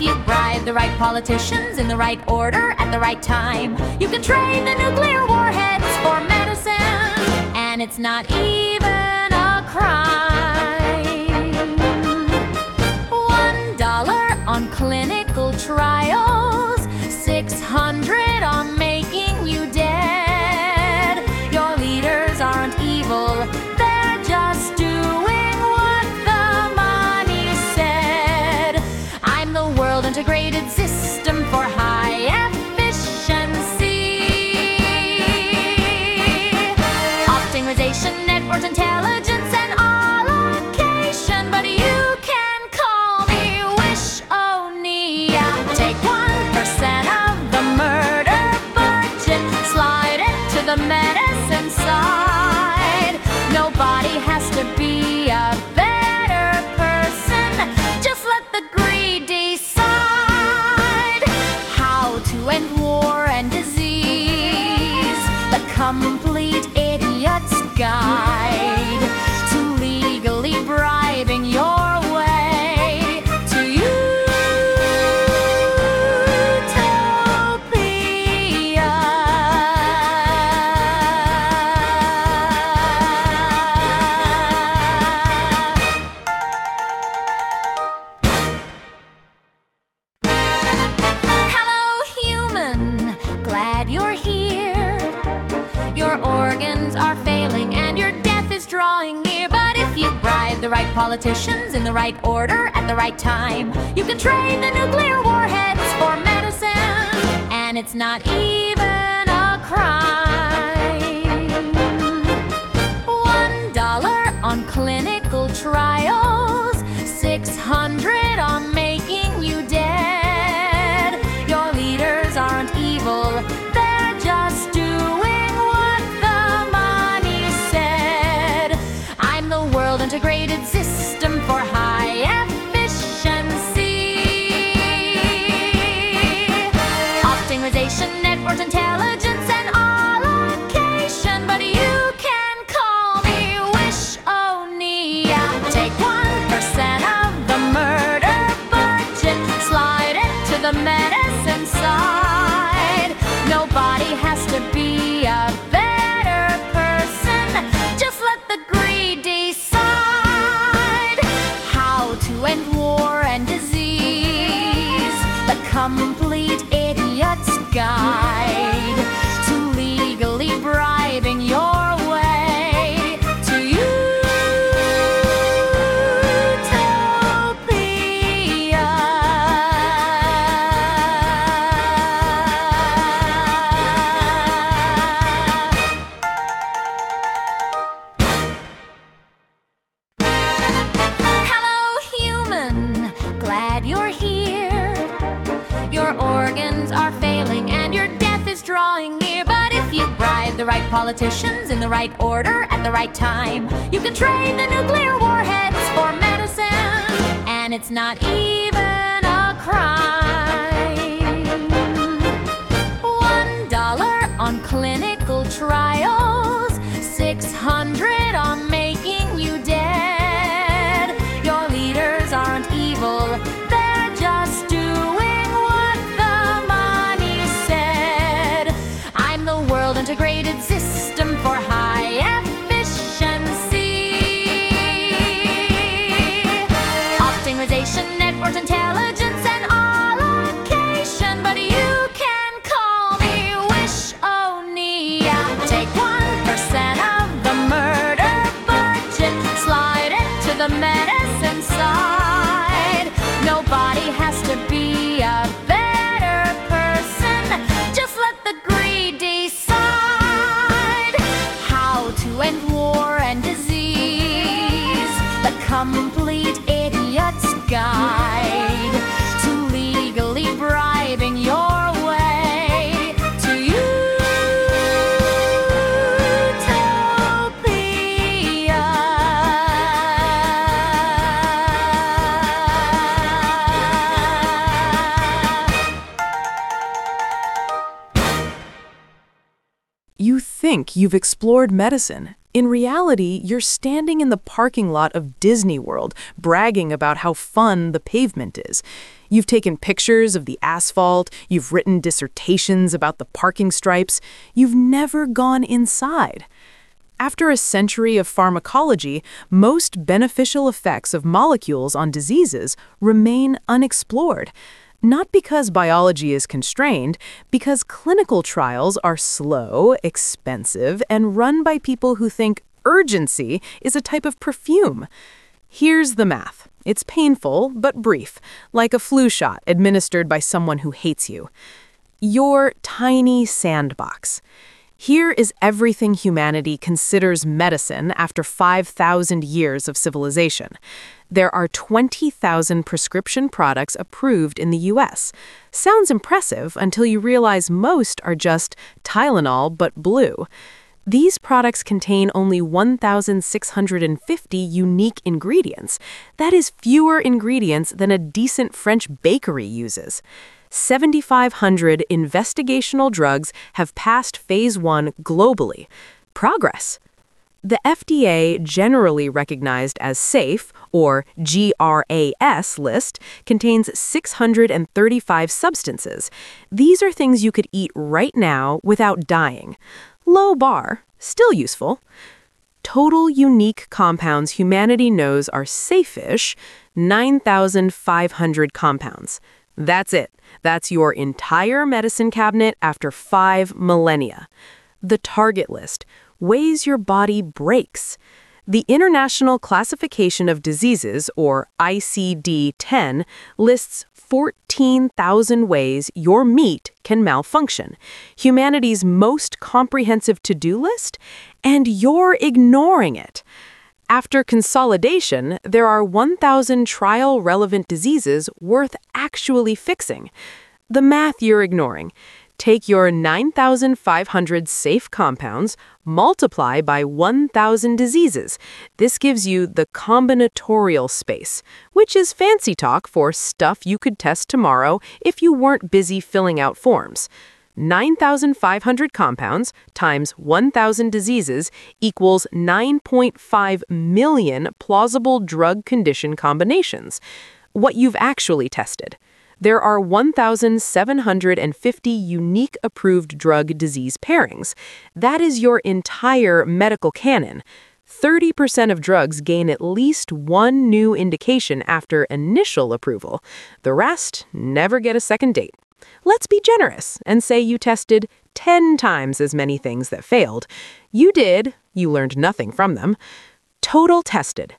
if you bribe the right politicians in the right order at the right time, you can trade the nuclear warheads for medicine, and it's not even a crime. $1 on clinical trials, $600 on making you dead. Your leaders aren't evil, they're just doing what the money said. I'm the world integrated system for high efficiency. Optimization, networks, intelligence, and allocation. But you can call me Wish-O-Nia. Take 1% of the murder budget, slide it to the medicine side. Nobody has to be a better person. Just let the greed decide how to end war and disease. The complete idiot's guide to legally bribing your way to utopia. Hello, human, glad you're here. Your organs are failing and your death is drawing near. But if you bribe the right politicians in the right order at the right time, you can trade the nuclear warheads for medicine, and it's not even a crime. $1 on clinical trials, $600 on making you dead. Your leaders aren't evil, they're just doing what the money said. I'm the world integrated system for high efficiency. Optimization, networks, intelligence, and allocation. But you can call me Wish-O-Nia. Take 1% of the murder budget, slide it to the medicine side. Nobody has to be a better person. Just let the greed decide how to end war and disease. The complete idiot's guide to legally bribing your way to utopia. Hello, human, glad you're here. Your organs are failing and your death is drawing near. But if you bribe the right politicians in the right order at the right time, you can trade the nuclear warheads for medicine, and it's not even a crime. $1 on clinical trials, $600 on making you dead. Your leaders aren't evil, they're just doing what the money said. I'm the world integrated system for high efficiency. Optimization, networks, intelligence, and allocation. But you can call me Wish-O-Nia. Take 1% of the murder budget, slide it to the medicine side. Nobody has to be a better person. Just let the greed decide how to end war and disease. The complete idiot's guide to legally bribing your way to utopia. You think you've explored medicine. In reality, you're standing in the parking lot of Disney World, bragging about how fun the pavement is. You've taken pictures of the asphalt, you've written dissertations about the parking stripes. You've never gone inside. After a century of pharmacology, most beneficial effects of molecules on diseases remain unexplored. Not because biology is constrained, because clinical trials are slow, expensive, and run by people who think urgency is a type of perfume. Here's the math. It's painful, but brief, like a flu shot administered by someone who hates you. Your tiny sandbox. Here is everything humanity considers medicine after 5,000 years of civilization. There are 20,000 prescription products approved in the U.S. Sounds impressive until you realize most are just Tylenol but blue. These products contain only 1,650 unique ingredients. That is fewer ingredients than a decent French bakery uses. 7,500 investigational drugs have passed phase 1 globally. Progress. The FDA, generally recognized as safe, or GRAS list, contains 635 substances. These are things you could eat right now without dying. Low bar, still useful. Total unique compounds humanity knows are safe-ish, 9,500 compounds. That's it. That's your entire medicine cabinet after 5 millennia. The target list, ways your body breaks. The International Classification of Diseases, or ICD-10, lists 14,000 ways your meat can malfunction, humanity's most comprehensive to-do list, and you're ignoring it. After consolidation, there are 1,000 trial-relevant diseases worth actually fixing. The math you're ignoring. Take your 9,500 safe compounds, multiply by 1,000 diseases. This gives you the combinatorial space, which is fancy talk for stuff you could test tomorrow if you weren't busy filling out forms. 9,500 compounds times 1,000 diseases equals 9.5 million plausible drug condition combinations. What you've actually tested. There are 1,750 unique approved drug disease pairings. That is your entire medical canon. 30% of drugs gain at least one new indication after initial approval. The rest never get a second date. Let's be generous and say you tested 10 times as many things that failed. You did. You learned nothing from them. Total tested,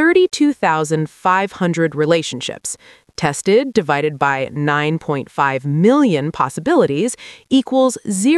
32,500 relationships. Tested divided by 9.5 million possibilities equals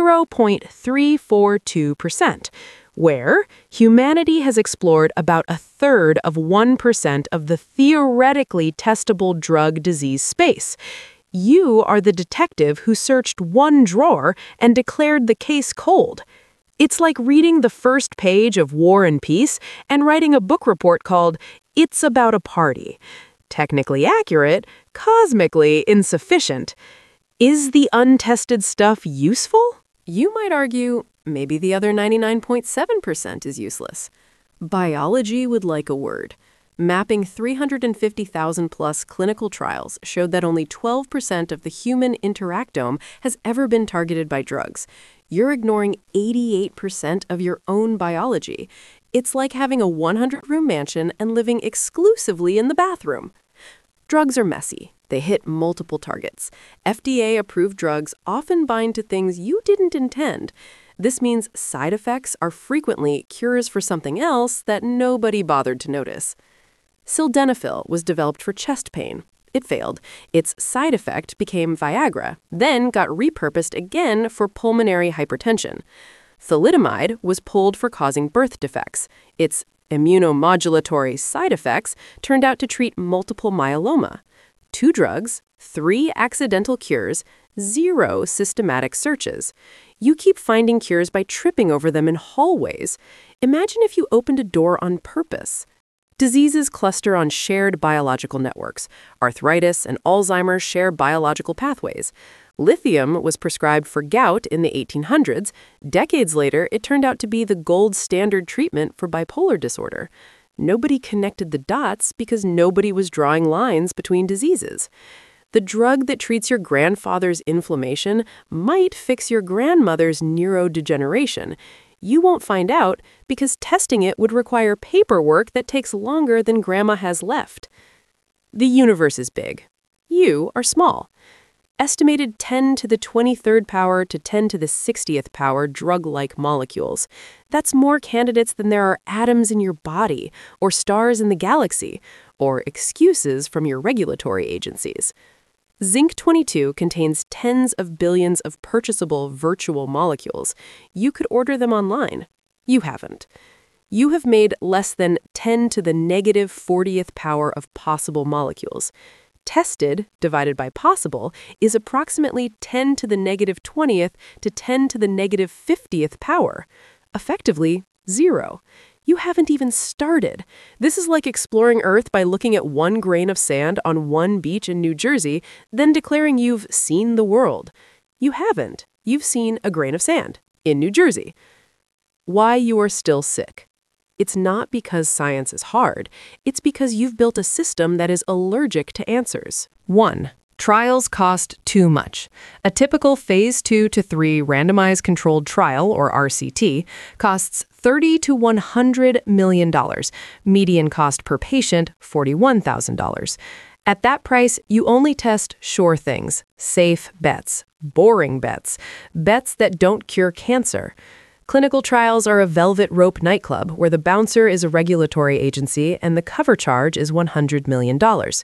0.342%, where humanity has explored about a third of 1% of the theoretically testable drug disease space. You are the detective who searched one drawer and declared the case cold. It's like reading the first page of War and Peace and writing a book report called It's About a Party. Technically accurate, cosmically insufficient. Is the untested stuff useful? You might argue maybe the other 99.7% is useless. Biology would like a word. Mapping 350,000 plus clinical trials showed that only 12% of the human interactome has ever been targeted by drugs. You're ignoring 88% of your own biology. It's like having a 100-room mansion and living exclusively in the bathroom. Drugs are messy. They hit multiple targets. FDA-approved drugs often bind to things you didn't intend. This means side effects are frequently cures for something else that nobody bothered to notice. Sildenafil was developed for chest pain. It failed. Its side effect became Viagra, then got repurposed again for pulmonary hypertension. Thalidomide was pulled for causing birth defects. Its immunomodulatory side effects turned out to treat multiple myeloma. 2 drugs, 3 accidental cures, 0 systematic searches. You keep finding cures by tripping over them in hallways. Imagine if you opened a door on purpose. Diseases cluster on shared biological networks. Arthritis and Alzheimer's share biological pathways. Lithium was prescribed for gout in the 1800s. Decades later, it turned out to be the gold standard treatment for bipolar disorder. Nobody connected the dots because nobody was drawing lines between diseases. The drug that treats your grandfather's inflammation might fix your grandmother's neurodegeneration. You won't find out because testing it would require paperwork that takes longer than Grandma has left. The universe is big. You are small. Estimated 10 to the 23rd power to 10 to the 60th power drug-like molecules. That's more candidates than there are atoms in your body, or stars in the galaxy, or excuses from your regulatory agencies. Zinc-22 contains tens of billions of purchasable virtual molecules. You could order them online. You haven't. You have made less than 10 to the negative 40th power of possible molecules. Tested, divided by possible, is approximately 10 to the negative 20th to 10 to the negative 50th power. Effectively, 0. You haven't even started. This is like exploring Earth by looking at one grain of sand on one beach in New Jersey, then declaring you've seen the world. You haven't. You've seen a grain of sand in New Jersey. Why you are still sick. It's not because science is hard. It's because you've built a system that is allergic to answers. 1. Trials cost too much. A typical phase 2 to 3 randomized controlled trial, or RCT, costs $30 to $100 million. Median cost per patient, $41,000. At that price, you only test sure things, safe bets, boring bets, bets that don't cure cancer. Clinical trials are a velvet rope nightclub where the bouncer is a regulatory agency and the cover charge is $100 million.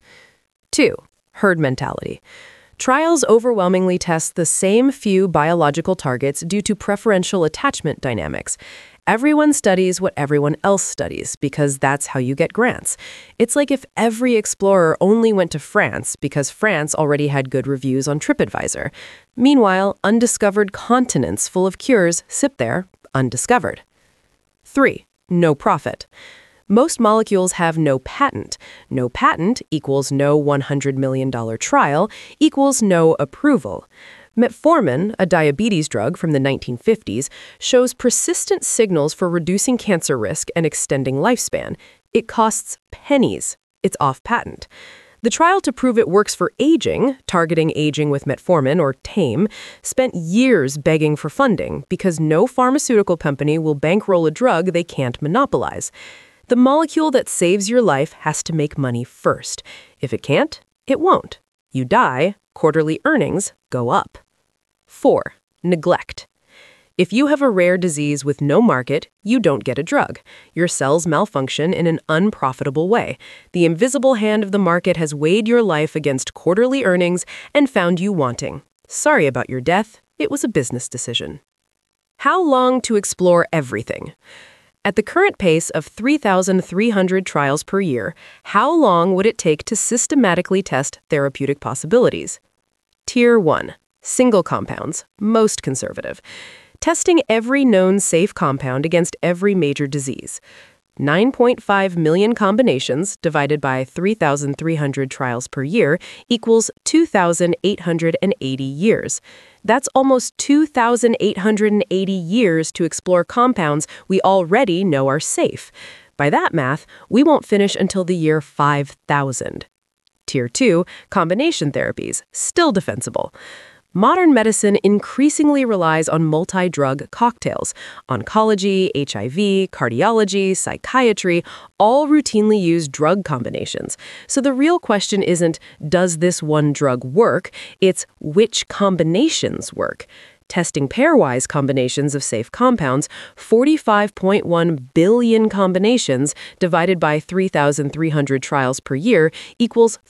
2. Herd mentality. Trials overwhelmingly test the same few biological targets due to preferential attachment dynamics. Everyone studies what everyone else studies because that's how you get grants. It's like if every explorer only went to France because France already had good reviews on TripAdvisor. Meanwhile, undiscovered continents full of cures sit there, undiscovered. 3. No profit. Most molecules have no patent. No patent equals no $100 million trial equals no approval. Metformin, a diabetes drug from the 1950s, shows persistent signals for reducing cancer risk and extending lifespan. It costs pennies. It's off patent. The trial to prove it works for aging, targeting aging with metformin, or TAME, spent years begging for funding because no pharmaceutical company will bankroll a drug they can't monopolize. The molecule that saves your life has to make money first. If it can't, it won't. You die, quarterly earnings go up. 4. Neglect. If you have a rare disease with no market, you don't get a drug. Your cells malfunction in an unprofitable way. The invisible hand of the market has weighed your life against quarterly earnings and found you wanting. Sorry about your death. It was a business decision. How long to explore everything? At the current pace of 3,300 trials per year, how long would it take to systematically test therapeutic possibilities? Tier 1. Single compounds, most conservative. Testing every known safe compound against every major disease. 9.5 million combinations divided by 3,300 trials per year equals 2,880 years. That's almost 2,880 years to explore compounds we already know are safe. By that math, we won't finish until the year 5,000. Tier 2, combination therapies, still defensible. Modern medicine increasingly relies on multi-drug cocktails. Oncology, HIV, cardiology, psychiatry all routinely use drug combinations. So the real question isn't, does this one drug work? It's, which combinations work? Testing pairwise combinations of safe compounds, 45.1 billion combinations divided by 3,300 trials per year equals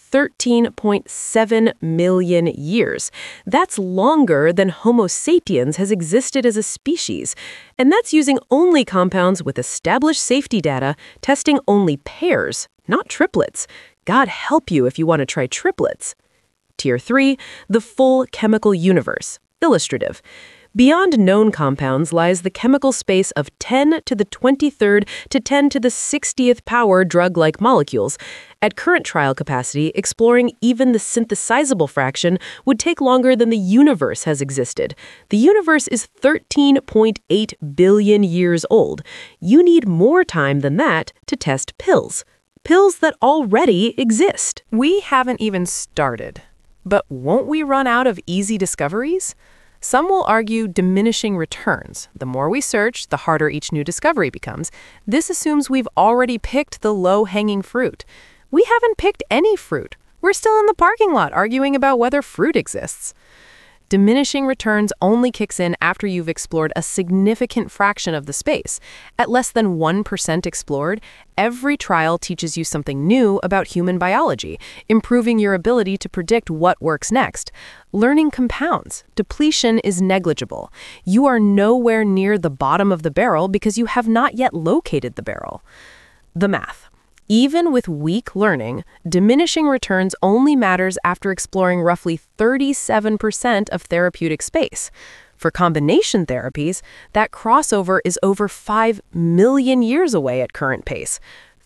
13.7 million years. That's longer than Homo sapiens has existed as a species. And that's using only compounds with established safety data, testing only pairs, not triplets. God help you if you want to try triplets. Tier 3, the full chemical universe. Illustrative. Beyond known compounds lies the chemical space of 10 to the 23rd to 10 to the 60th power drug-like molecules. At current trial capacity, exploring even the synthesizable fraction would take longer than the universe has existed. The universe is 13.8 billion years old. You need more time than that to test pills. Pills that already exist. We haven't even started. But won't we run out of easy discoveries? Some will argue diminishing returns. The more we search, the harder each new discovery becomes. This assumes we've already picked the low-hanging fruit. We haven't picked any fruit. We're still in the parking lot arguing about whether fruit exists. Diminishing returns only kicks in after you've explored a significant fraction of the space. At less than 1% explored, every trial teaches you something new about human biology, improving your ability to predict what works next. Learning compounds. Depletion is negligible. You are nowhere near the bottom of the barrel because you have not yet located the barrel. The math. Even with weak learning, diminishing returns only matters after exploring roughly 37% of therapeutic space. For combination therapies, that crossover is over 5 million years away at current pace.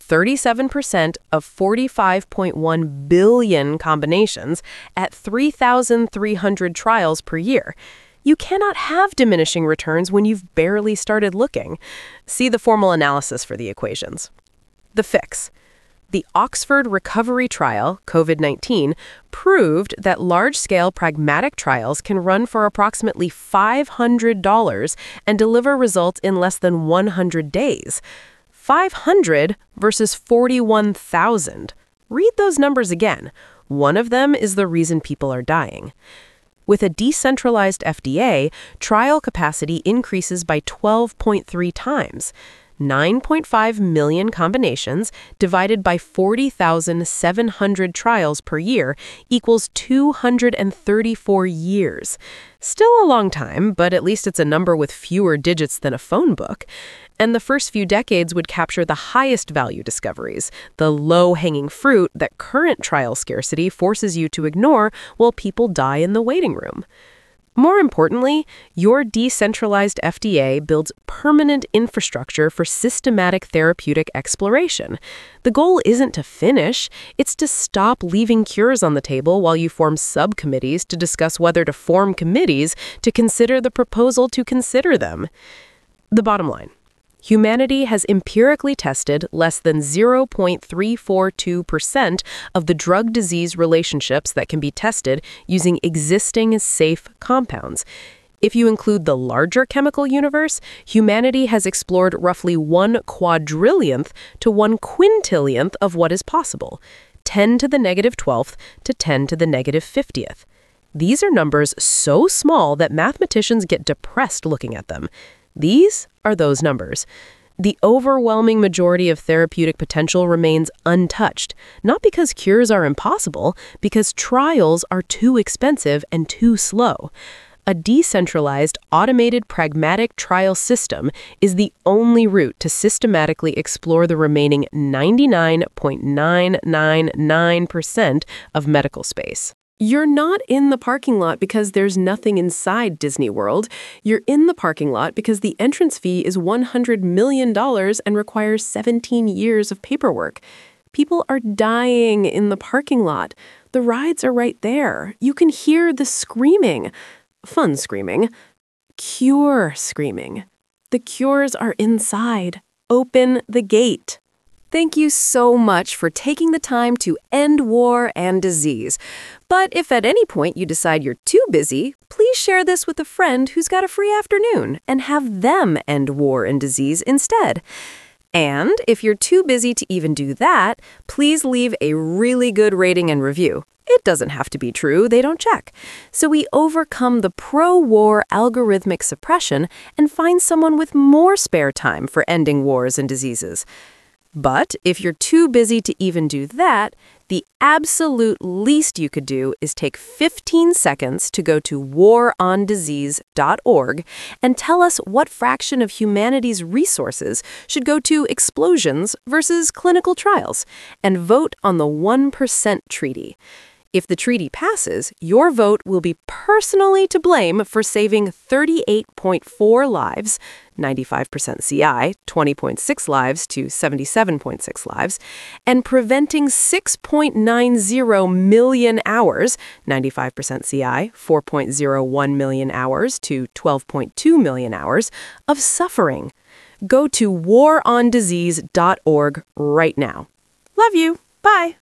37% of 45.1 billion combinations at 3,300 trials per year. You cannot have diminishing returns when you've barely started looking. See the formal analysis for the equations. The fix. The Oxford Recovery Trial, COVID-19, proved that large-scale pragmatic trials can run for approximately $500 and deliver results in less than 100 days. 500 versus 41,000. Read those numbers again. One of them is the reason people are dying. With a decentralized FDA, trial capacity increases by 12.3 times. 9.5 million combinations divided by 40,700 trials per year equals 234 years. Still a long time, but at least it's a number with fewer digits than a phone book. And the first few decades would capture the highest value discoveries, the low-hanging fruit that current trial scarcity forces you to ignore while people die in the waiting room. More importantly, your decentralized FDA builds permanent infrastructure for systematic therapeutic exploration. The goal isn't to finish, it's to stop leaving cures on the table while you form subcommittees to discuss whether to form committees to consider the proposal to consider them. The bottom line. Humanity has empirically tested less than 0.342% of the drug-disease relationships that can be tested using existing safe compounds. If you include the larger chemical universe, humanity has explored roughly 1/quadrillionth to 1/quintillionth of what is possible, 10 to the negative 12th to 10 to the negative 50th. These are numbers so small that mathematicians get depressed looking at them. These are those numbers. The overwhelming majority of therapeutic potential remains untouched, not because cures are impossible, because trials are too expensive and too slow. A decentralized, automated, pragmatic trial system is the only route to systematically explore the remaining 99.999% of medical space. You're not in the parking lot because there's nothing inside Disney World. You're in the parking lot because the entrance fee is $100 million and requires 17 years of paperwork. People are dying in the parking lot. The rides are right there. You can hear the screaming. Fun screaming. Cure screaming. The cures are inside. Open the gate. Thank you so much for taking the time to end war and disease. But if at any point you decide you're too busy, please share this with a friend who's got a free afternoon and have them end war and disease instead. And if you're too busy to even do that, please leave a really good rating and review. It doesn't have to be true, they don't check. So we overcome the pro-war algorithmic suppression and find someone with more spare time for ending wars and diseases. But if you're too busy to even do that, the absolute least you could do is take 15 seconds to go to warondisease.org and tell us what fraction of humanity's resources should go to explosions versus clinical trials, and vote on the 1% treaty. If the treaty passes, your vote will be personally to blame for saving 38.4 lives, 95% CI, 20.6 lives to 77.6 lives, and preventing 6.90 million hours, 95% CI, 4.01 million hours to 12.2 million hours, of suffering. Go to warondisease.org right now. Love you. Bye.